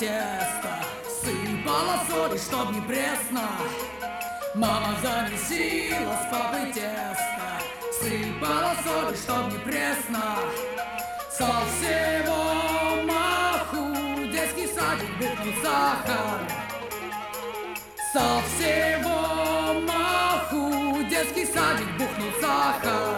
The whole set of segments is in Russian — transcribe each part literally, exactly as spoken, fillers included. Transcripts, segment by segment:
тесто, сыпала соли, чтоб не пресно. Мама замесила с папой тесто, сыпала соли, чтоб не пресно. Со всего маху детский садик бухнул сахар. Со всего маху детский садик бухнул сахар.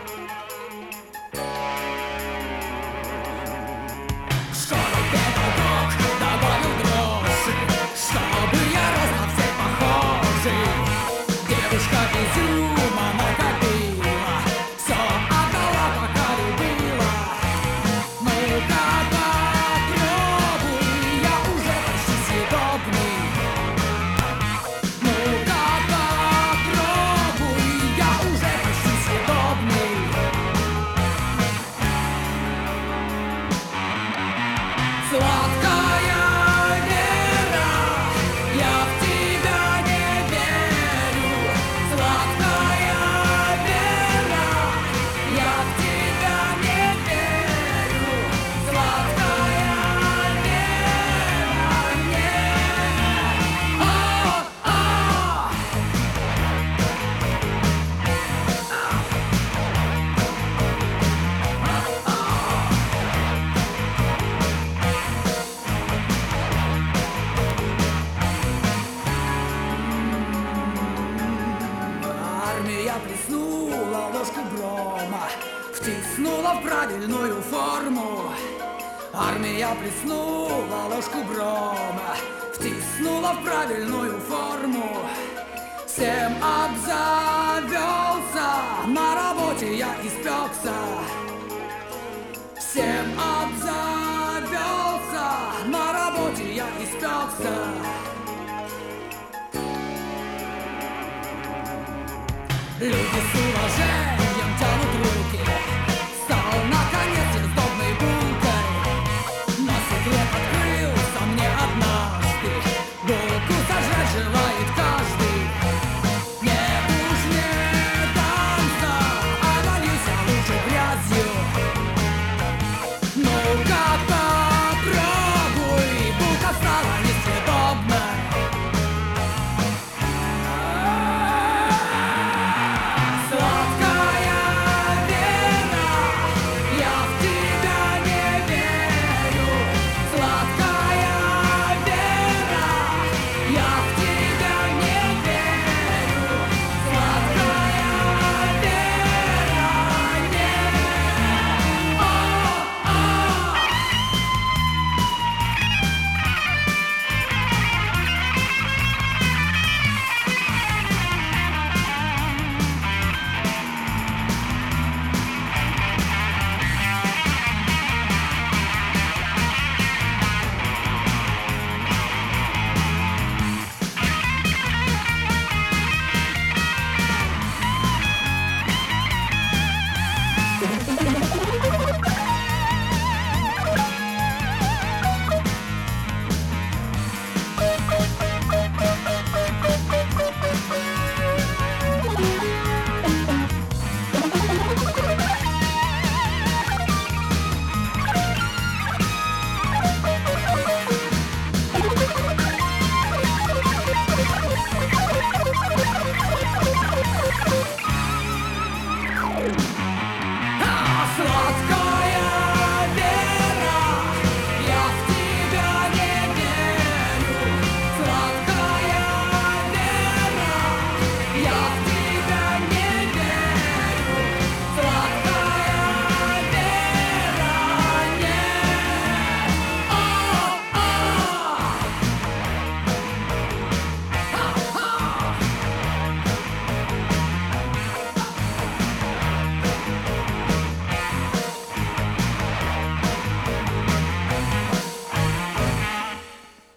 Армия плеснула ложку брома, втиснула в правильную форму. Армия плеснула ложку брома, втиснула в правильную форму. Всем обзавелся, на работе я испекся. Всем обзавелся, на работе я испекся. Люди